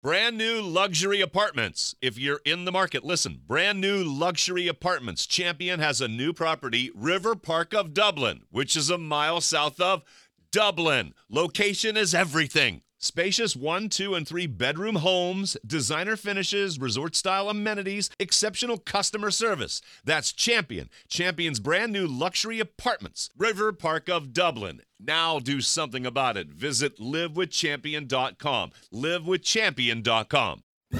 Brand new luxury apartments. If you're in the market, listen. Brand new luxury apartments. Champion has a new property, River Park of Dublin, which is a mile south of Dublin. Location is everything. Spacious 1, 2, and 3 bedroom homes, designer finishes, resort-style amenities, exceptional customer service. That's Champion. Champion's brand new luxury apartments. River Park of Dublin. Now do something about it. Visit livewithchampion.com. livewithchampion.com.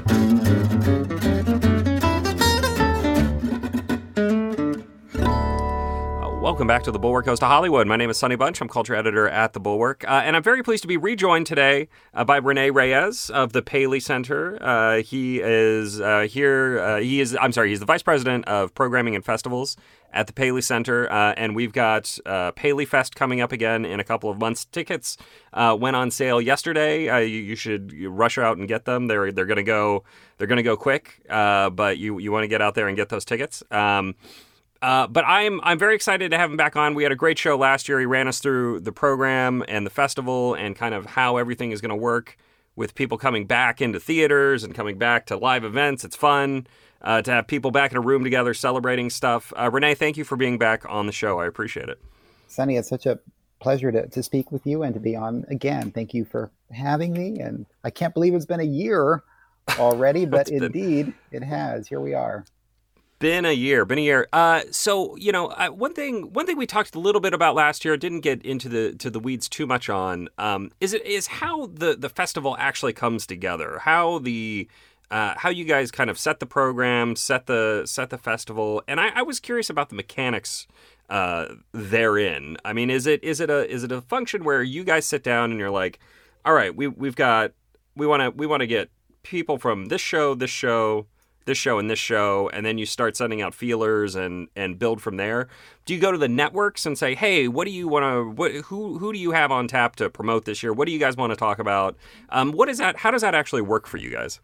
Welcome back to The Bulwark Goes to Hollywood. My name is Sonny Bunch. I'm culture editor at The Bulwark. And I'm very pleased to be rejoined today by Rene Reyes of the Paley Center. He is here. He's the vice president of programming and festivals at the Paley Center. And we've got Paley Fest coming up again in a couple of months. Tickets went on sale yesterday. You should rush out and get them. They're going to go quick. But you want to get out there and get those tickets. But I'm very excited to have him back on. We had a great show last year. He ran us through the program and the festival and kind of how everything is going to work with people coming back into theaters and coming back to live events. It's fun to have people back in a room together celebrating stuff. Rene, thank you for being back on the show. I appreciate it. Sonny, it's such a pleasure to speak with you and to be on again. Thank you for having me. And I can't believe it's been a year already, but indeed it has. Here we are. Been a year. So, one thing we talked a little bit about last year, didn't get into the weeds too much on, is how the festival actually comes together. How you guys kind of set the program, set the festival, and I was curious about the mechanics therein. I mean, is it a function where you guys sit down and you're like, all right, we want to get people from this show, and this show, and then you start sending out feelers and build from there? Do you go to the networks and say, hey, what do you want to, who do you have on tap to promote this year? What do you guys want to talk about? What is that? How does that actually work for you guys?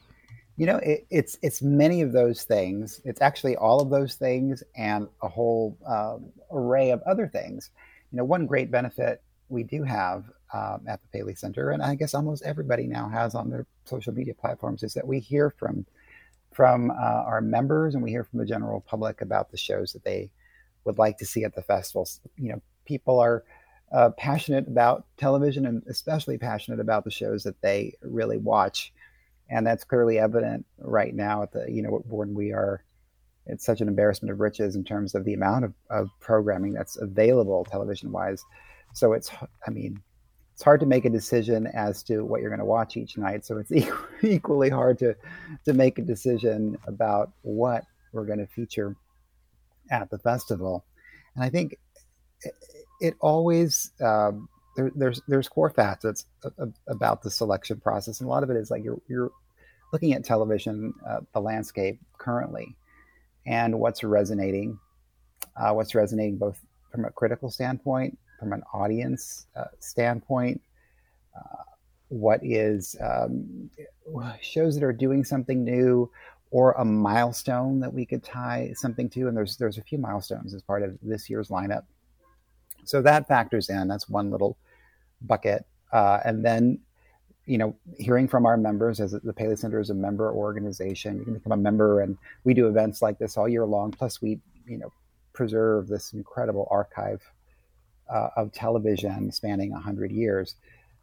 It's many of those things. It's actually all of those things and a whole array of other things. One great benefit we do have at the Paley Center, and I guess almost everybody now has on their social media platforms, is that we hear from our members and we hear from the general public about the shows that they would like to see at the festivals. People are passionate about television and especially passionate about the shows that they really watch. And that's clearly evident right now at when we are, it's such an embarrassment of riches in terms of the amount of programming that's available television wise. So it's hard to make a decision as to what you're going to watch each night. So it's equally hard to make a decision about what we're going to feature at the festival. And I think it always, there's core facets about the selection process. And a lot of it is like you're looking at television, the landscape currently, and what's resonating both from a critical standpoint, from an audience standpoint, what is shows that are doing something new, or a milestone that we could tie something to. And there's a few milestones as part of this year's lineup. So that factors in. That's one little bucket. And then, hearing from our members, as the Paley Center is a member organization, you can become a member, and we do events like this all year long. Plus we, preserve this incredible archive of television spanning 100 years.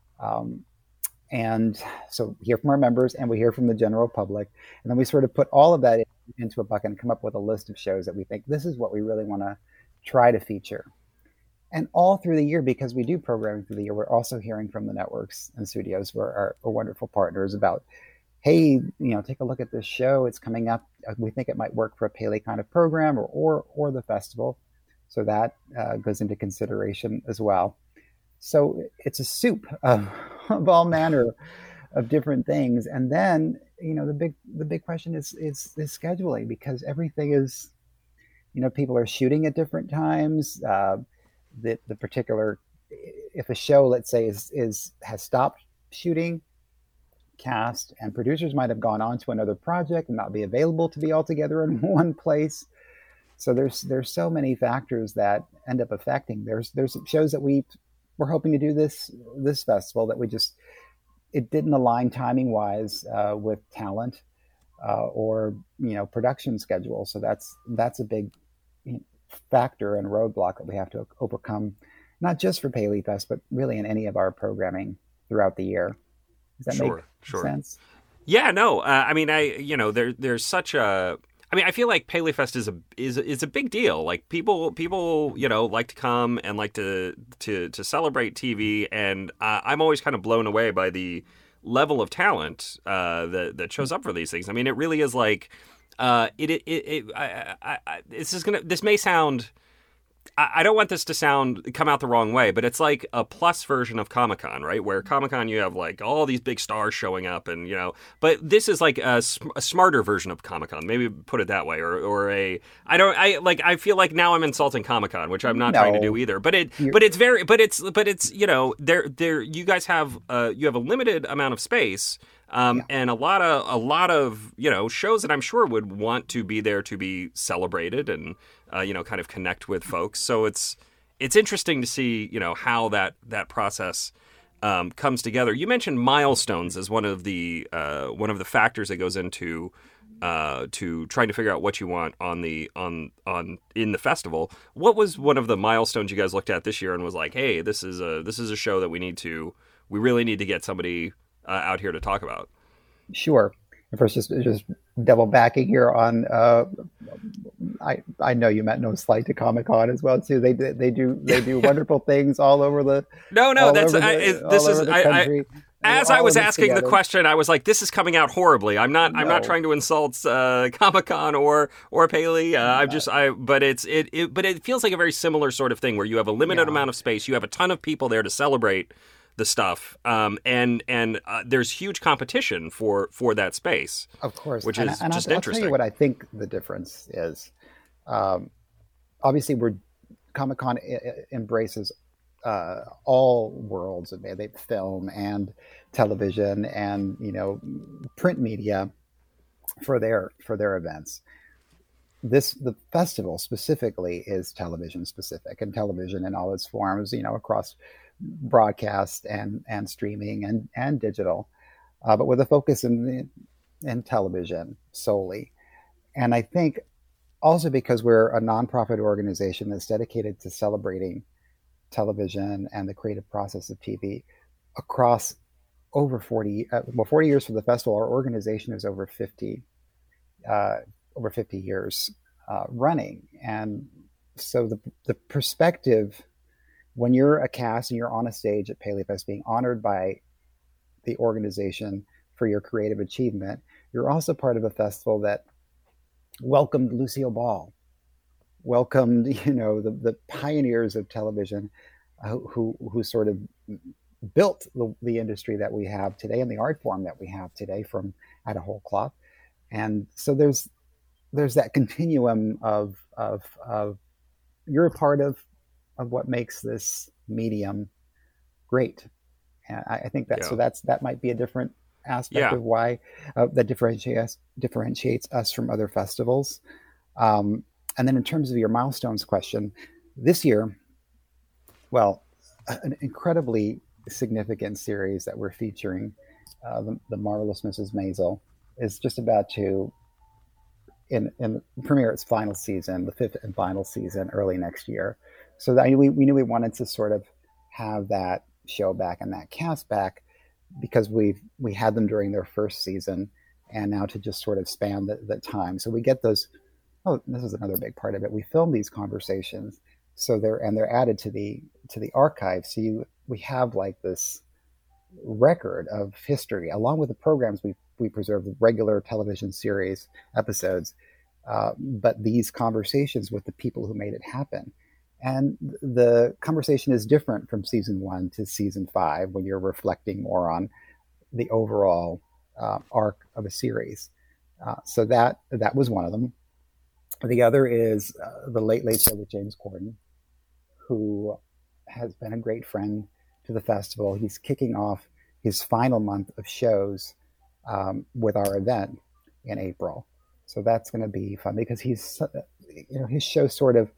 And so we hear from our members and we hear from the general public. And then we sort of put all of that into a bucket and come up with a list of shows that we think this is what we really want to try to feature. And all through the year, because we do programming through the year, we're also hearing from the networks and studios who are our wonderful partners about, hey, take a look at this show. It's coming up. We think it might work for a Paley kind of program or the festival. So that goes into consideration as well. So it's a soup of all manner of different things. And then, the big question is scheduling, because everything is, people are shooting at different times. The particular, if a show, let's say, has stopped shooting, cast and producers might have gone on to another project and not be available to be all together in one place. So there's so many factors that end up affecting. There's shows that we're hoping to do this festival that we just it didn't align timing wise with talent or production schedule. So that's a big factor and roadblock that we have to overcome, not just for Paley Fest, but really in any of our programming throughout the year. Does that make sense? Yeah, no. I mean, there's such a. I mean, I feel like Paley Fest is a big deal. Like people like to come and like to celebrate TV, and I'm always kind of blown away by the level of talent that shows up for these things. I mean, it really is like this may sound. I don't want this to come out the wrong way, but it's like a plus version of Comic-Con, right? Where Comic-Con, you have like all these big stars showing up and, but this is like a smarter version of Comic-Con, maybe put it that way, I feel like now I'm insulting Comic-Con, which I'm not trying to do either, but it's, you guys have, you have a limited amount of space. And a lot of shows that I'm sure would want to be there to be celebrated and kind of connect with folks. So it's interesting to see how that process comes together. You mentioned milestones as one of the factors that goes into to trying to figure out what you want in the festival. What was one of the milestones you guys looked at this year and was like, hey, this is a show that we really need to get somebody out here to talk about? Sure. First, just double backing here on. I know you meant no slight to Comic-Con as well too. They do wonderful things all over the. No, that's country. As I was asking the question, I was like, "This is coming out horribly." I'm not trying to insult Comic-Con or Paley. But it feels like a very similar sort of thing where you have a limited amount of space, you have a ton of people there to celebrate the stuff, and there's huge competition for that space. Of course, which is just I'll interesting. Tell you what I think the difference is. Obviously, Comic-Con embraces all worlds of film and television and print media for their events. The festival specifically is television specific, and television in all its forms, across broadcast and streaming and digital, but with a focus in television solely. And I think also because we're a nonprofit organization that's dedicated to celebrating television and the creative process of TV across over 40 years for the festival. Our organization is over 50 years running. And so the perspective, when you're a cast and you're on a stage at Paley Fest being honored by the organization for your creative achievement, you're also part of a festival that welcomed Lucille Ball, welcomed the pioneers of television who sort of built the industry that we have today and the art form that we have today from At a Whole Cloth. And so there's that continuum of you're a part of what makes this medium great. And I think that might be a different aspect of why that differentiates us from other festivals. And then in terms of your milestones question, this year, well, an incredibly significant series that we're featuring, the Marvelous Mrs. Maisel, is just about to in premiere its final season, the fifth and final season, early next year. So that we knew we wanted to sort of have that show back and that cast back because we had them during their first season, and now to just sort of span the time. So we get those. Oh, this is another big part of it. We film these conversations, so they're added to the archive. So we have like this record of history along with the programs we preserve, the regular television series episodes, but these conversations with the people who made it happen. And the conversation is different from season 1 to season 5 when you're reflecting more on the overall arc of a series. So that was one of them. The other is The Late Late Show with James Corden, who has been a great friend to the festival. He's kicking off his final month of shows with our event in April. So that's going to be fun because his show sort of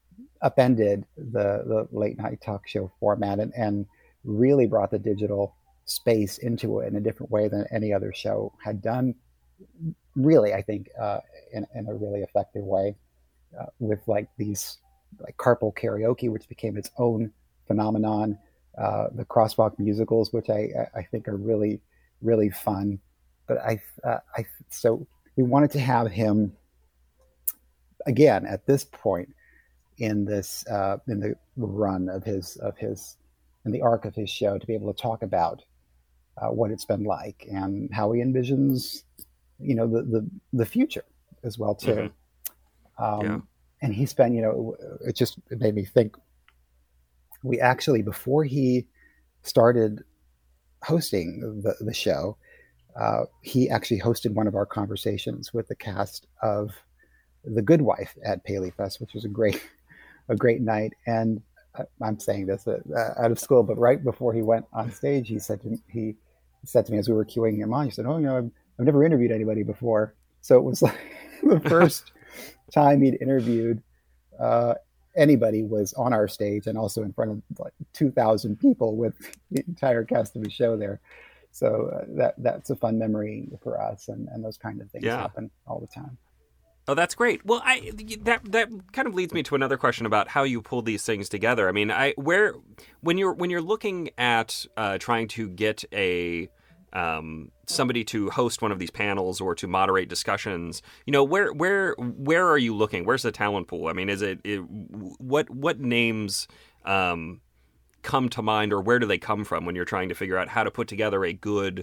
upended the late night talk show format and really brought the digital space into it in a different way than any other show had done. Really, I think in a really effective way, with like these like carpool karaoke, which became its own phenomenon, the crosswalk musicals, which I think are really really fun. But so we wanted to have him again at this point in this in the run of his in the arc of his show, to be able to talk about what it's been like and how he envisions, the future as well too. Yeah. And he's been, it made me think. We actually, before he started hosting the show, he actually hosted one of our conversations with the cast of The Good Wife at Paley Fest, which was a great night. And I'm saying this out of school, but right before he went on stage, he said to me as we were queuing him on, he said, "Oh, I've never interviewed anybody before." So it was like the first time he'd interviewed anybody was on our stage, and also in front of like 2,000 people with the entire cast of the show there. So that's a fun memory for us, and those kind of things happen all the time. Oh, that's great. Well, that kind of leads me to another question about how you pull these things together. I mean, when you're looking at trying to get somebody to host one of these panels or to moderate discussions, where are you looking? Where's the talent pool? I mean, what names come to mind, or where do they come from when you're trying to figure out how to put together a good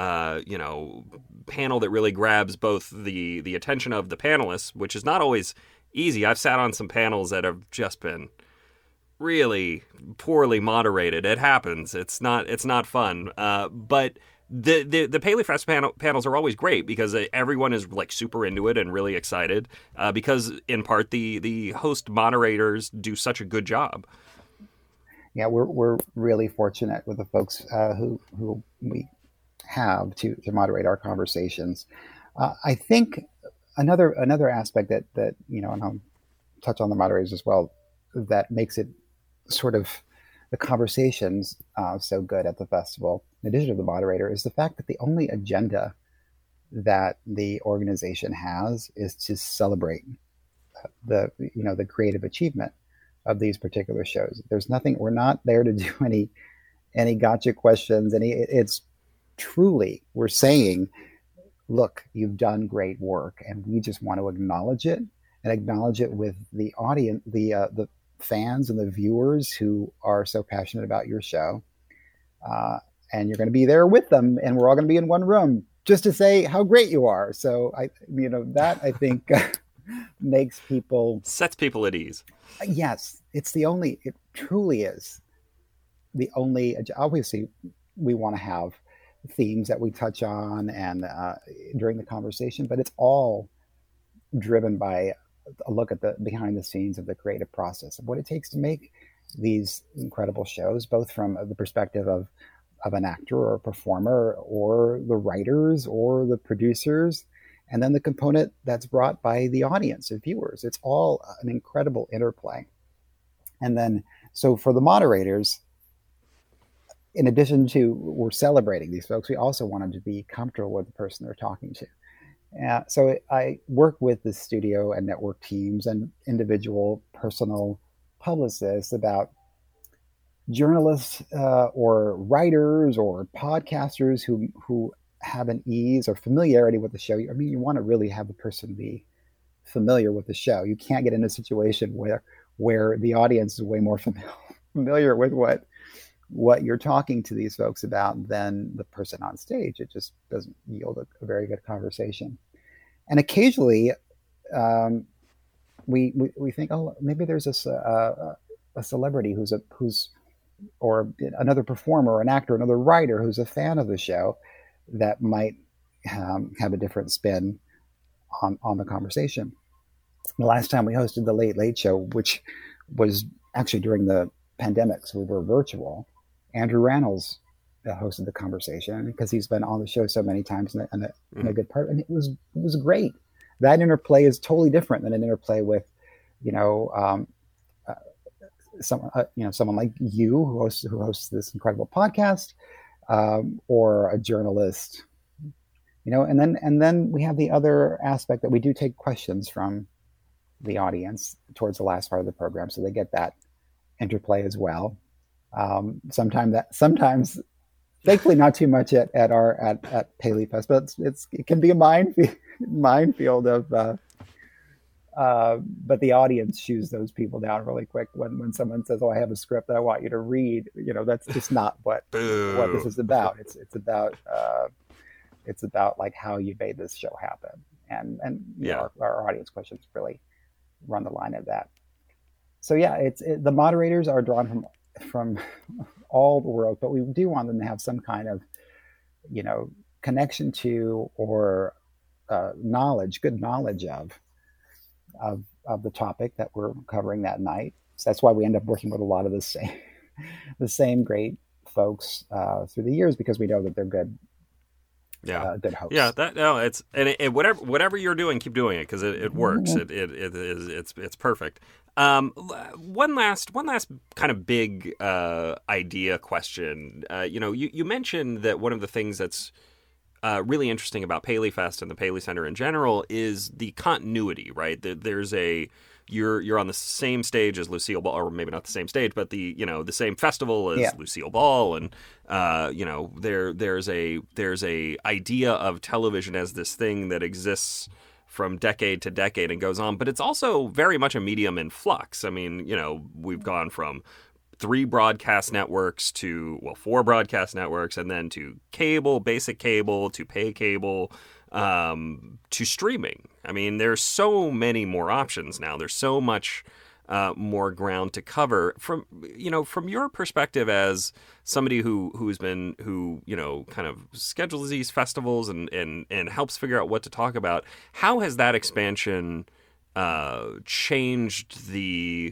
panel that really grabs both the attention of the panelists, which is not always easy. I've sat on some panels that have just been really poorly moderated. It happens. It's not fun. But the Paley Fest panels are always great because everyone is like super into it and really excited because in part the host moderators do such a good job. Yeah, we're really fortunate with the folks who we have to moderate our conversations. I think another aspect that and I'll touch on the moderators as well, that makes it sort of the conversations so good at the festival, in addition to the moderator, is the fact that the only agenda that the organization has is to celebrate the creative achievement of these particular shows. There's nothing. We're not there to do any gotcha questions. It's truly, we're saying, look, you've done great work, and we just want to acknowledge it, and acknowledge it with the audience, the fans and the viewers who are so passionate about your show. And you're going to be there with them, and we're all going to be in one room just to say how great you are. So that I think sets people at ease. Yes, it truly is the only. Obviously, we want to have themes that we touch on and during the conversation, but it's all driven by a look at the behind the scenes of the creative process of what it takes to make these incredible shows, both from the perspective of an actor or a performer or the writers or the producers, and then the component that's brought by the audience of viewers. It's all an incredible interplay. And then, so for the moderators, in addition to we're celebrating these folks, we also want them to be comfortable with the person they're talking to. So I work with the studio and network teams and individual personal publicists about journalists or writers or podcasters who have an ease or familiarity with the show. I mean, you want to really have the person be familiar with the show. You can't get in a situation where the audience is way more familiar with what you're talking to these folks about than the person on stage. It just doesn't yield a very good conversation. And occasionally, we think, oh, maybe there's a celebrity who's or another performer, or an actor, another writer who's a fan of the show that might have a different spin on the conversation. The last time we hosted the Late Late Show, which was actually during the pandemic, so we were virtual, Andrew Rannells hosted the conversation because he's been on the show so many times and a good part, and it was great. That interplay is totally different than an interplay with, someone like you who hosts this incredible podcast, or a journalist, and then we have the other aspect that we do take questions from the audience towards the last part of the program, so they get that interplay as well. Sometimes, thankfully, not too much at Paley Fest, but it can be a minefield of. But the audience shoots those people down really quick when someone says, "Oh, I have a script that I want you to read." That's just not what this is about. It's about like how you made this show happen, and our audience questions really run the line of that. So yeah, the moderators are drawn from all the world, but we do want them to have some kind of connection to or good knowledge of the topic that we're covering that night. So that's why we end up working with a lot of the same great folks through the years, because we know that they're good. Good hosts. It's whatever you're doing, keep doing it, because it works. It's perfect. One last kind of big idea question. You mentioned that one of the things that's really interesting about Paley Fest and the Paley Center in general is the continuity, right? There's you're on the same stage as Lucille Ball, or maybe not the same stage, but the same festival as Lucille Ball, and there's a idea of television as this thing that exists from decade to decade and goes on, but it's also very much a medium in flux. I mean, we've gone from 3 broadcast networks to 4 broadcast networks, and then to cable, basic cable, to pay cable, to streaming. I mean, there's so many more options now. There's so much more ground to cover. From your perspective as somebody who kind of schedules these festivals and helps figure out what to talk about, how has that expansion changed the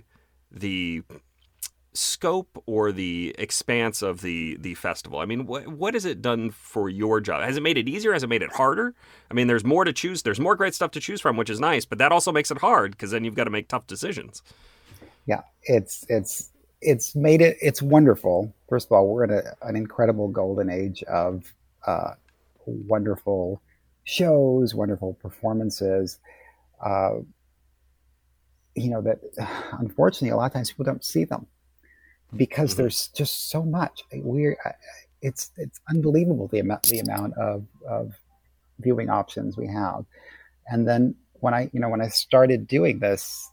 scope or the expanse of the festival? I mean, what has it done for your job? Has it made it easier? Has it made it harder? I mean, there's more to choose. There's more great stuff to choose from, which is nice, but that also makes it hard, because then you've got to make tough decisions. Yeah, it's made it. It's wonderful. First of all, we're in an incredible golden age of wonderful shows, wonderful performances. That unfortunately a lot of times people don't see them, because there's just so much. It's unbelievable the amount of viewing options we have. And then when I started doing this,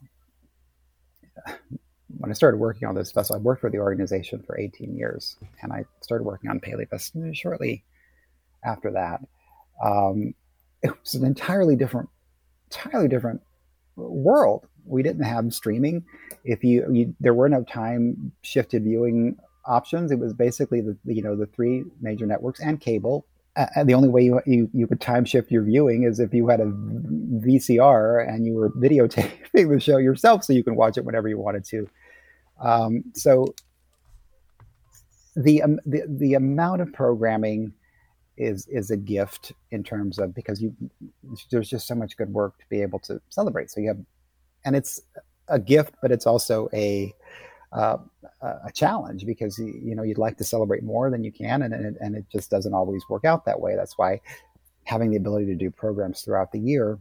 when I started working on this festival, I worked for the organization for 18 years, and I started working on Paley Fest shortly after that. It was an entirely different world. We didn't have streaming. There were no time shifted viewing options. It was basically the 3 major networks and cable. The only way you could time shift your viewing is if you had a VCR and you were videotaping the show yourself, so you can watch it whenever you wanted to. So the amount of programming is a gift in terms of, because there's just so much good work to be able to celebrate. So and it's a gift, but it's also a challenge, because you'd like to celebrate more than you can, and it just doesn't always work out that way. That's why having the ability to do programs throughout the year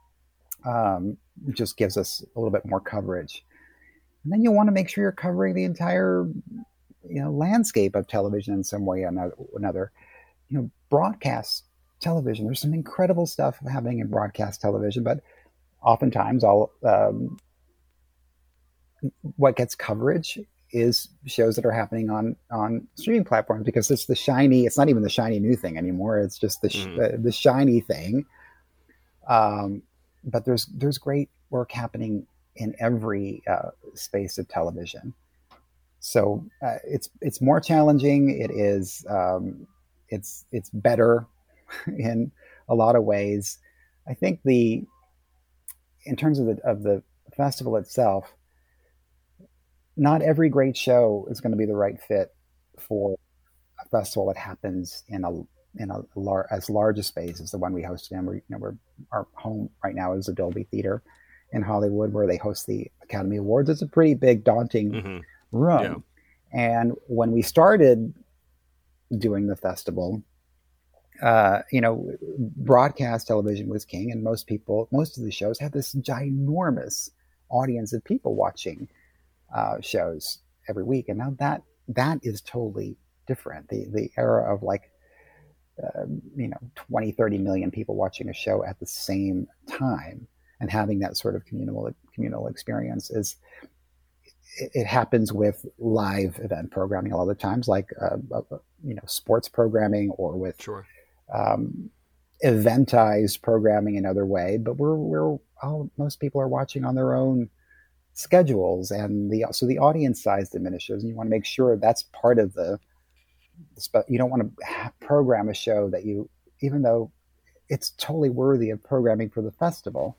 just gives us a little bit more coverage. And then you want to make sure you're covering the entire landscape of television in some way or another. Broadcast television, there's some incredible stuff happening in broadcast television, but oftentimes what gets coverage is shows that are happening on streaming platforms, because it's not even the shiny new thing anymore. It's just the shiny thing. But there's great work happening in every space of television. So it's more challenging. It is it's better in a lot of ways. I think in terms of the festival itself, not every great show is going to be the right fit for a festival that happens in as large a space as the one we hosted in. Our home right now is the Dolby Theater in Hollywood, where they host the Academy Awards. It's a pretty big, daunting room. Yeah. And when we started doing the festival, broadcast television was king, and most of the shows had this ginormous audience of people watching shows every week. And now that is totally different. The era of like, 20, 30 million people watching a show at the same time and having that sort of communal experience it happens with live event programming a lot of the times, like sports programming, or with Sure. Eventized programming another way. But most people are watching on their own schedules, and so the audience size diminishes, and you want to make sure that's part of you don't want to program a show that even though it's totally worthy of programming for the festival,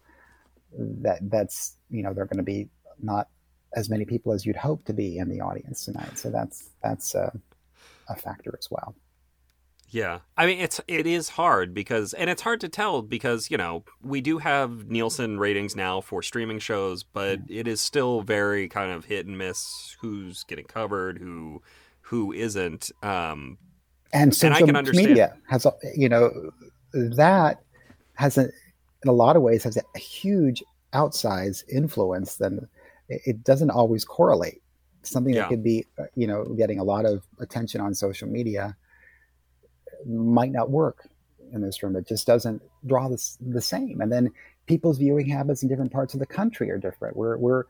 that's they're going to be not as many people as you'd hope to be in the audience tonight. So that's a factor as well. Yeah. I mean, it is hard and it's hard to tell because, we do have Nielsen ratings now for streaming shows, but it is still very kind of hit and miss who's getting covered, who isn't. And social I can understand. media has, that has in a lot of ways has a huge outsized influence. Then it doesn't always correlate. Something that could be, getting a lot of attention on social media might not work in this room. It just doesn't draw the same. And then people's viewing habits in different parts of the country are different. We're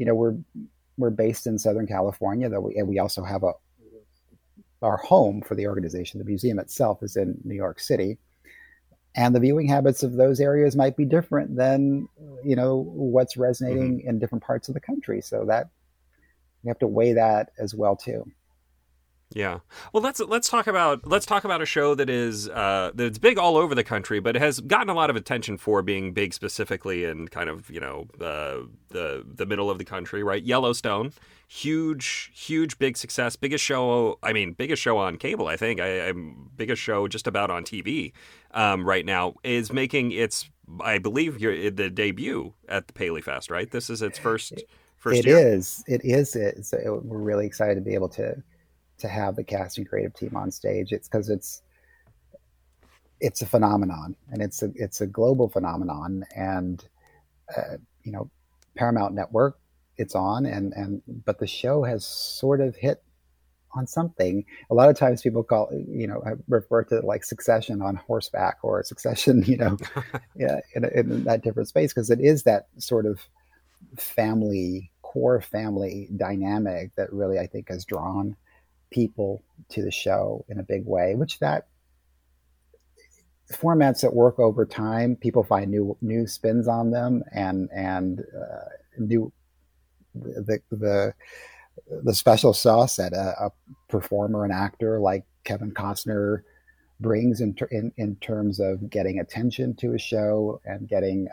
based in Southern California, though we also have our home for the organization. The museum itself is in New York City, and the viewing habits of those areas might be different than what's resonating in different parts of the country. So that you have to weigh that as well too. Yeah. Well, let's talk about a show that is that's big all over the country, but it has gotten a lot of attention for being big specifically in kind of the middle of the country, right? Yellowstone, huge big success, biggest show on cable, I think. Biggest show just about on TV right now, is making its, I believe, the debut at the Paley Fest, right? This is its first It year. It is. We're really excited to be able to have the cast and creative team on stage. It's because it's a phenomenon, and it's a global phenomenon. And Paramount Network, it's on, but the show has sort of hit on something. A lot of times people I refer to it like Succession on horseback, or Succession, in that different space, because it is that sort of core family dynamic that really, I think, has drawn people to the show in a big way, which that formats that work over time, people find new spins on them, and new the special sauce that a performer, an actor like Kevin Costner brings in terms of getting attention to a show and getting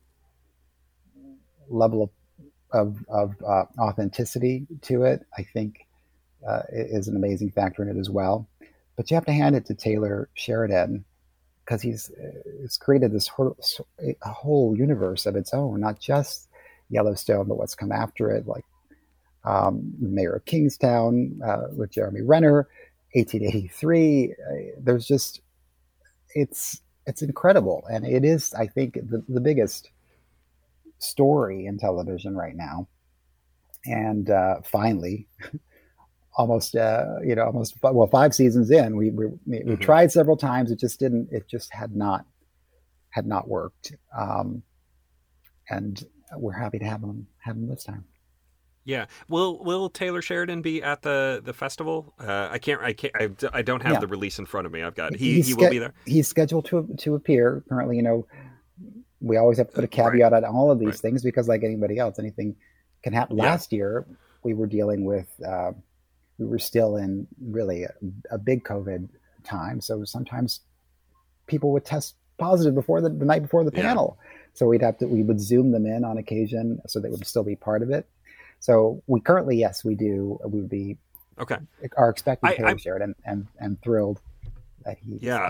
level of authenticity to it, I think is an amazing factor in it as well. But you have to hand it to Taylor Sheridan, because he's created this whole universe of its own, not just Yellowstone, but what's come after it, like Mayor of Kingstown with Jeremy Renner, 1883. There's just, it's incredible, and it is, I think, the biggest story in television right now. And finally, almost 5 seasons in, we tried several times. It just had not worked. And we're happy to have him this time. Yeah. Will Taylor Sheridan be at the festival? I don't have the release in front of me. I've got he will be there. He's scheduled to appear currently. We always have to put a caveat on all of these things, because like anybody else, anything can happen. Last year we were dealing with we were still in really a big COVID time. So sometimes people would test positive before the night before the panel. So we would Zoom them in on occasion so they would still be part of it. So we currently, yes, we do. We would be are expecting Taylor Sheridan, and thrilled that he's Yeah,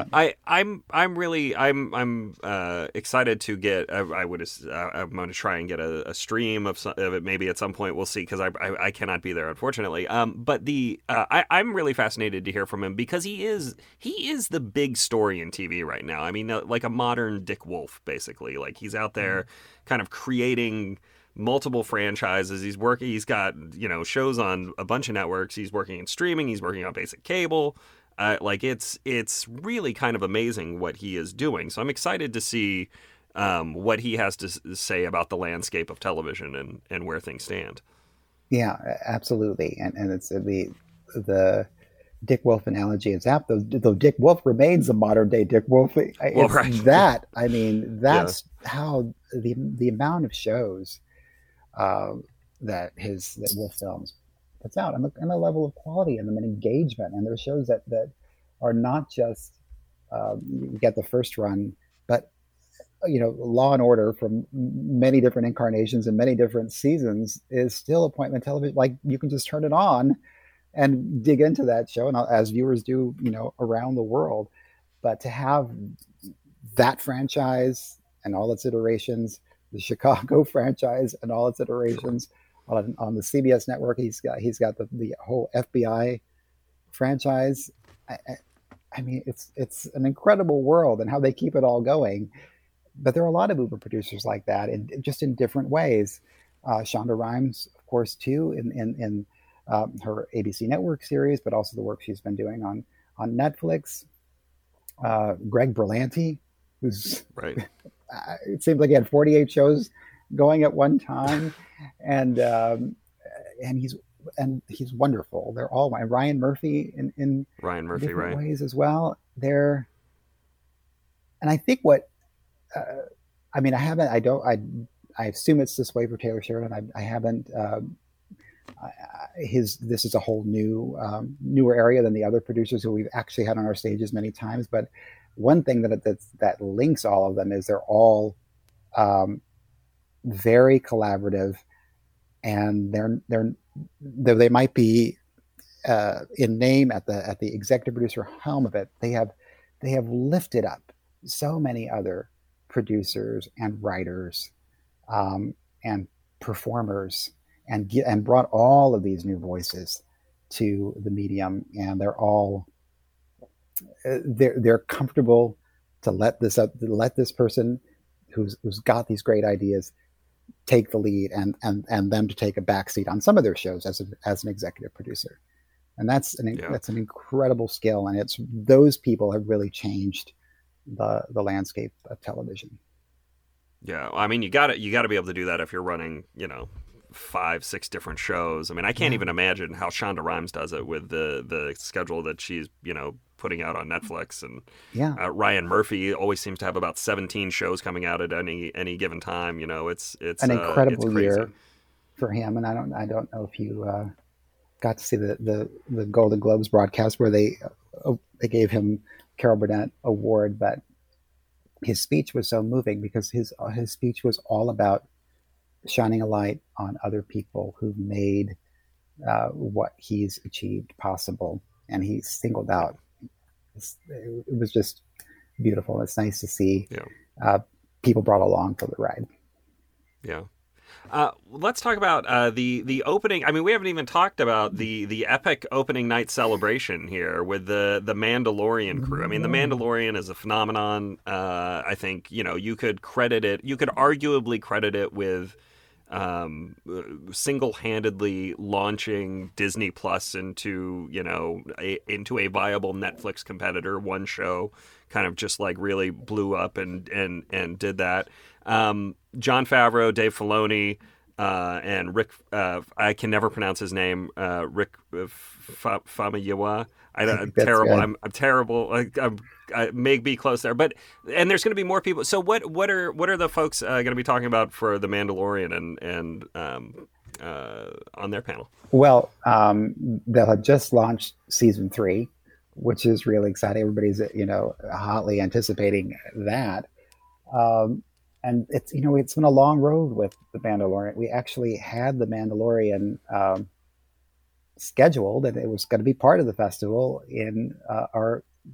I'm excited to get. I'm going to try and get a stream of it. Maybe at some point we'll see, because I cannot be there, unfortunately. But I'm really fascinated to hear from him, because he is the big story in TV right now. I mean, like a modern Dick Wolf, basically. Like, he's out there kind of creating multiple franchises. He's got, shows on a bunch of networks. He's working in streaming. He's working on basic cable. Like, it's really kind of amazing what he is doing. So I'm excited to see what he has to say about the landscape of television and where things stand. Yeah, absolutely. And it's the Dick Wolf analogy is apt, though Dick Wolf remains a modern day Dick Wolf. It's right. That, I mean, that's how the amount of shows that Wolf Films puts out, and the level of quality and the engagement, and there's shows that are not just you get the first run, but Law and Order from many different incarnations and many different seasons is still appointment television. Like, you can just turn it on and dig into that show, and as viewers do, around the world. But to have that franchise and all its iterations, the Chicago franchise and all its iterations, on the CBS network, he's got the whole FBI franchise. I mean, it's an incredible world, and how they keep it all going. But there are a lot of Uber producers like that, and just in different ways. Shonda Rhimes, of course, too, in her ABC Network series, but also the work she's been doing on Netflix. Greg Berlanti, who's right. It seems like he had 48 shows going at one time, and he's wonderful. They're all, and Ryan Murphy in different right. ways as well. And I think I assume it's this way for Taylor Sheridan. I haven't. This is a whole newer area than the other producers who we've actually had on our stages many times. But one thing that links all of them is they're all very collaborative, and they might be in name at the executive producer helm of it. They have lifted up so many other producers and writers and performers, and brought all of these new voices to the medium, and they're all they're comfortable to let this person who's got these great ideas take the lead, and them to take a backseat on some of their shows as an executive producer. And that's an incredible skill, and those people have really changed the landscape of television. Yeah, I mean, you got to be able to do that if you're running, 5-6 different shows. I mean, I can't even imagine how Shonda Rhimes does it with the schedule that she's putting out on Netflix. And Ryan Murphy always seems to have about 17 shows coming out at any given time. It's an incredible year for him. And I don't know if you got to see the Golden Globes broadcast where they gave him Carol Burnett Award, but his speech was so moving, because his speech was all about shining a light on other people who've made what he's achieved possible, and he singled out. It was just beautiful. It's nice to see people brought along for the ride. Yeah. Let's talk about the opening. I mean, we haven't even talked about the epic opening night celebration here with the Mandalorian crew. I mean, the Mandalorian is a phenomenon. I think you could arguably credit it with single-handedly launching Disney Plus into a viable Netflix competitor. One show kind of just like really blew up and did that. Jon Favreau, Dave Filoni, and Rick, I can never pronounce his name, Rick Famuyiwa. I'm terrible. I'm terrible. I may be close there, and there's going to be more people. So what are the folks going to be talking about for The Mandalorian and on their panel? Well, they'll have just launched season 3, which is really exciting. Everybody's hotly anticipating that. And it's been a long road with The Mandalorian. We actually had The Mandalorian scheduled, and it was going to be part of the festival in our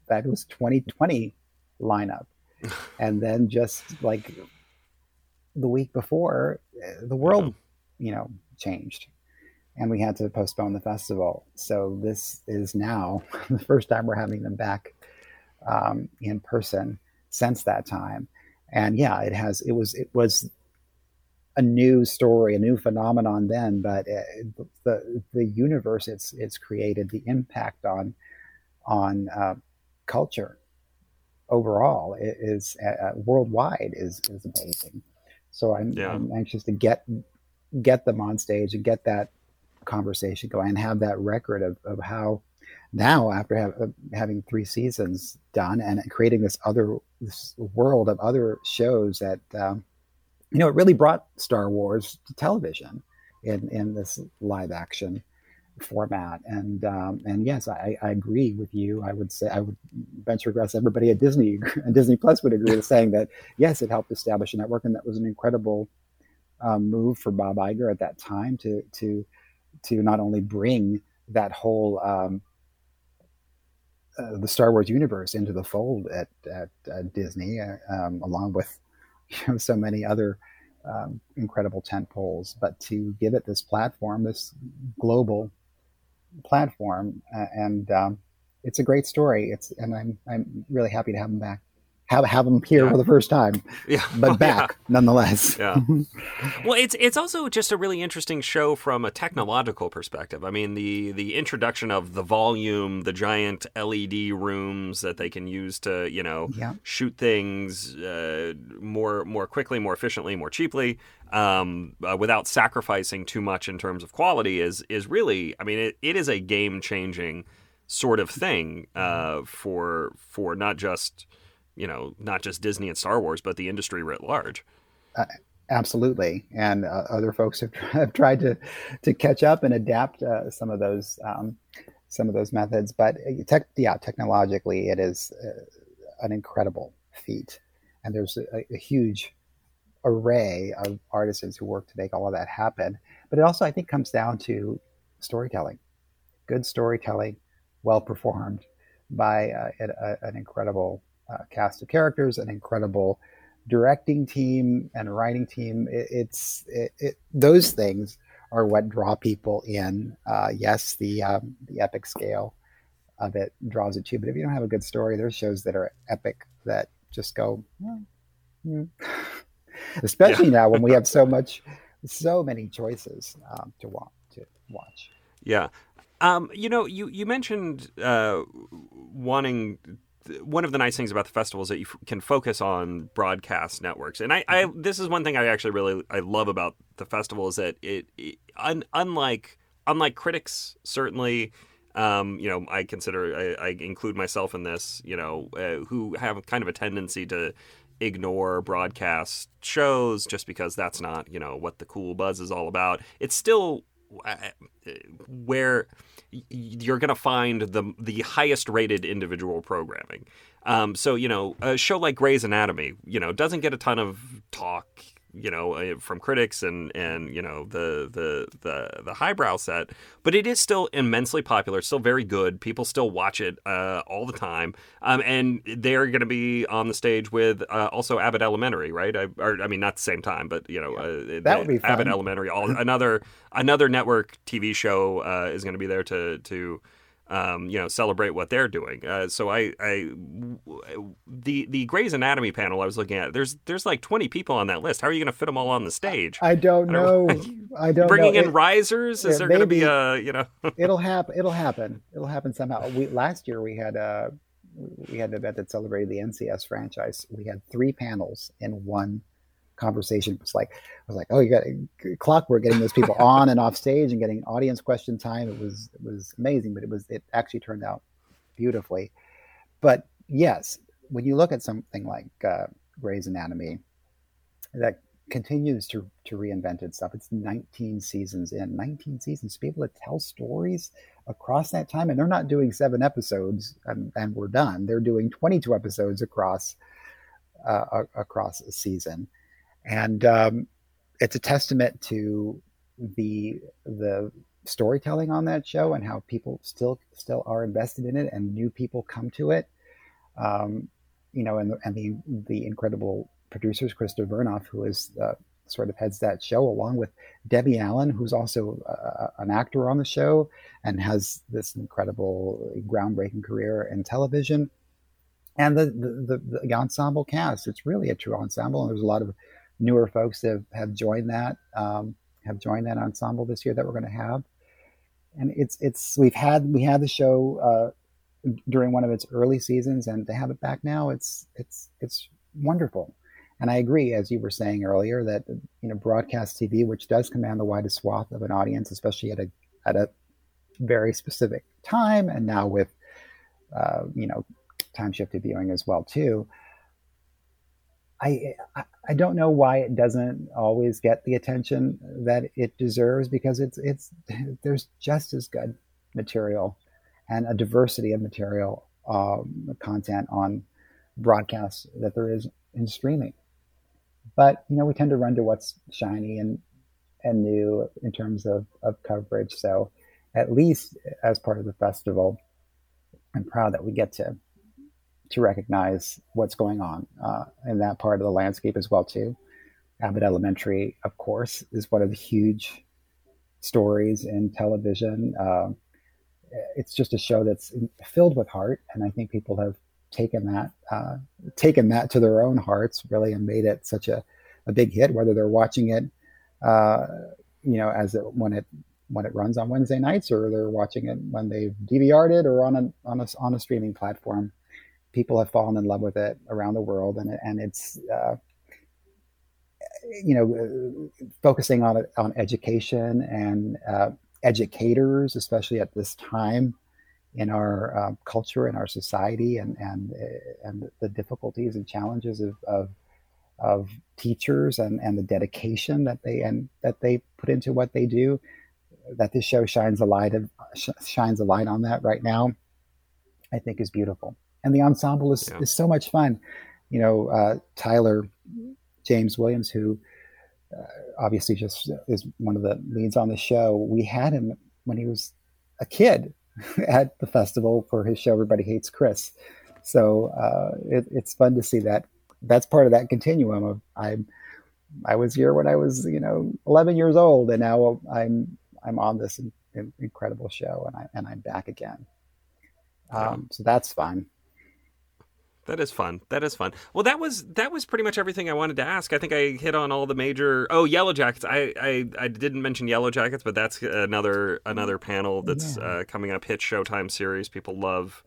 that was 2020 lineup. And then just like the week before, the world, changed, and we had to postpone the festival. So this is now the first time we're having them back in person since that time. And yeah, it was a new story, a new phenomenon then, but the universe it's created, the impact on culture overall is worldwide is amazing. So I'm anxious to get them on stage and get that conversation going and have that record of how now, after having 3 seasons done and creating this world of other shows that it really brought Star Wars to television in this live action format. And yes, I agree with you. I would venture across everybody at Disney and Disney Plus would agree with saying that yes, it helped establish a network, and that was an incredible move for Bob Iger at that time to not only bring that whole the Star Wars universe into the fold at Disney, along with so many other incredible tentpoles, but to give it this platform, this global platform, and it's a great story. And I'm really happy to have them back. Have them here for the first time, but back nonetheless. Yeah. Well, it's also just a really interesting show from a technological perspective. I mean, the introduction of the volume, the giant LED rooms that they can use to shoot things more quickly, more efficiently, more cheaply, without sacrificing too much in terms of quality is really. I mean, it is a game changing sort of thing for not just Disney and Star Wars, but the industry writ large. Absolutely. And other folks have tried to catch up and adapt some of those methods. But technologically, it is an incredible feat. And there's a huge array of artisans who work to make all of that happen. But it also, I think, comes down to storytelling. Good storytelling, well performed by an incredible cast of characters, an incredible directing team and writing team. Those things are what draw people in. Yes, the epic scale of it draws it too, but if you don't have a good story, there's shows that are epic that just go, especially now when we have so many choices to watch. Yeah. You mentioned wanting. One of the nice things about the festival is that you can focus on broadcast networks, and I this is one thing I actually I love about the festival is that unlike critics, certainly, I consider I include myself in this, who have kind of a tendency to ignore broadcast shows just because that's not what the cool buzz is all about. It's still where you're going to find the highest rated individual programming. So, a show like Grey's Anatomy, doesn't get a ton of talk, from critics and the highbrow set, but it is still immensely popular, still very good. People still watch it all the time. And they're going to be on the stage with also Abbott Elementary, right? I mean, not the same time, but that would be fun. Abbott Elementary, another network TV show is going to be there to celebrate what they're doing. So the Grey's Anatomy panel I was looking at, there's like 20 people on that list. How are you going to fit them all on the stage? I don't know. I don't bringing know. in risers? Is there going to be It'll happen. It'll happen somehow. Last year we had an event that celebrated the NCS franchise. We had 3 panels in one conversation. I was like, oh, you got clockwork getting those people on and off stage and getting audience question time. It was amazing, but it actually turned out beautifully. But yes, when you look at something like Grey's Anatomy, that continues to reinvent itself. It's 19 seasons to be able to tell stories across that time, and they're not doing 7 episodes and we're done. They're doing 22 episodes across a season. And it's a testament to the storytelling on that show and how people still are invested in it, and new people come to it. And the incredible producers, Krista Vernoff, who is sort of heads that show, along with Debbie Allen, who's also an actor on the show and has this incredible, groundbreaking career in television. And the ensemble cast, it's really a true ensemble, and there's a lot of newer folks that have joined that ensemble this year that we're going to have. And we had the show during one of its early seasons, and to have it back now, it's wonderful. And I agree, as you were saying earlier, that broadcast TV, which does command the widest swath of an audience, especially at a very specific time, and now with time shifted viewing as well too. I don't know why it doesn't always get the attention that it deserves, because there's just as good material and a diversity of material content on broadcasts that there is in streaming. But we tend to run to what's shiny and new in terms of coverage. So at least as part of the festival, I'm proud that we get to recognize what's going on in that part of the landscape as well too. Abbott Elementary, of course, is one of the huge stories in television. It's just a show that's filled with heart, and I think people have taken that to their own hearts, really, and made it such a big hit. Whether they're watching it, when it runs on Wednesday nights, or they're watching it when they've DVR'd it, or on a streaming platform, people have fallen in love with it around the world, and it's focusing on education and educators, especially at this time in our culture and our society, and the difficulties and challenges of teachers and the dedication that they put into what they do. That this show shines a light on that right now, I think is beautiful. And the ensemble is so much fun. Tyler James Williams, who obviously just is one of the leads on the show. We had him when he was a kid at the festival for his show Everybody Hates Chris. So it's fun to see that. That's part of that continuum of I was here when I was 11 years old, and now I'm on this incredible show, and I'm back again. So that's fun. That is fun. Well, that was pretty much everything I wanted to ask. I think I hit on all the major. Oh, Yellow Jackets. I didn't mention Yellow Jackets, but that's another panel that's coming up. Hit Showtime series. People love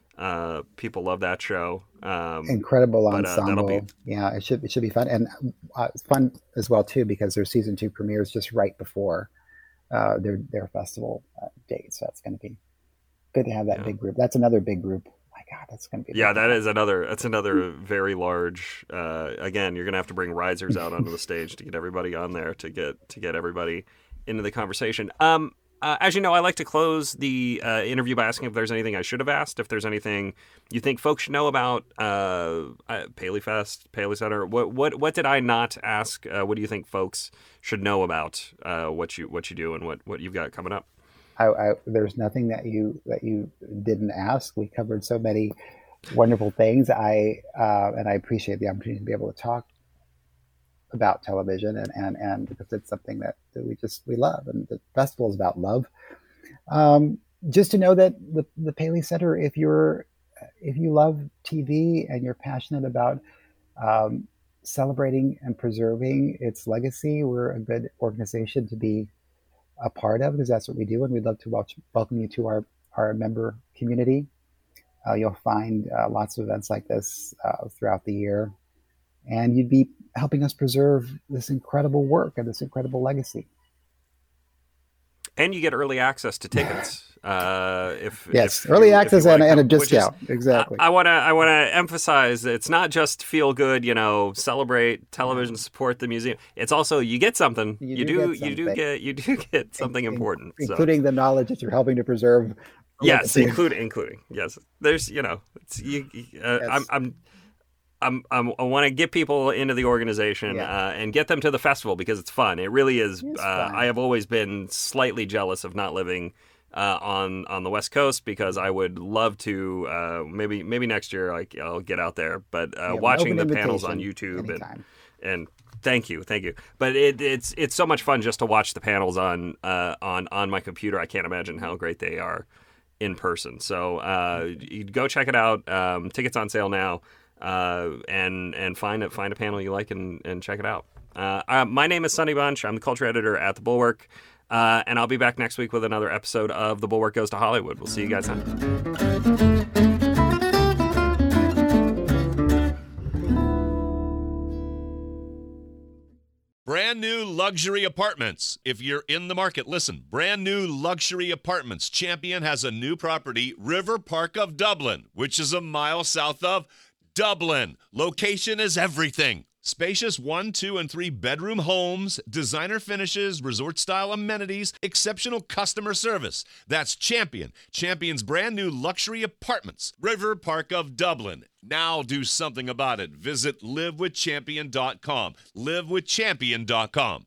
that show. Incredible ensemble. It should be fun, and it's fun as well too, because their season 2 premieres just right before their festival date. So that's going to be good to have that big group. That's another big group. My God, that's going to be that's another very large. Again, you're going to have to bring risers out onto the stage to get everybody on there, to get everybody into the conversation. As you know, I like to close the interview by asking if there's anything I should have asked, if there's anything you think folks should know about Paley Fest, Paley Center. What did I not ask? What do you think folks should know about what you do and what you've got coming up? There's nothing that you didn't ask. We covered so many wonderful things. And I appreciate the opportunity to be able to talk about television and because it's something that we love, and the festival is about love. Just to know that the Paley Center, if you love TV and you're passionate about celebrating and preserving its legacy, we're a good organization to be a part of, because that's what we do, and we'd love to welcome you to our member community. You'll find lots of events like this throughout the year, and you'd be helping us preserve this incredible work and this incredible legacy. And you get early access to tickets. Early access and a discount. Exactly. I want to emphasize that it's not just feel good, celebrate television, support the museum. It's also you get something. You do get something important, including the knowledge that you're helping to preserve. Yes, including yes. There's I want to get people into the organization and get them to the festival, because it's fun. It really is. I have always been slightly jealous of not living on the West Coast, because I would love to maybe next year I'll get out there. But watching the panels on YouTube and thank you. But it's so much fun just to watch the panels on my computer. I can't imagine how great they are in person. So you go check it out. Tickets on sale now. And find a panel you like and check it out. My name is Sonny Bunch. I'm the culture editor at The Bulwark. And I'll be back next week with another episode of The Bulwark Goes to Hollywood. We'll see you guys then. Brand new luxury apartments. If you're in the market, listen. Brand new luxury apartments. Champion has a new property, River Park of Dublin, which is a mile south of Dublin. Location is everything. Spacious 1, 2, and 3 bedroom homes, designer finishes, resort-style amenities, exceptional customer service. That's Champion. Champion's brand new luxury apartments, River Park of Dublin. Now do something about it. Visit livewithchampion.com. livewithchampion.com.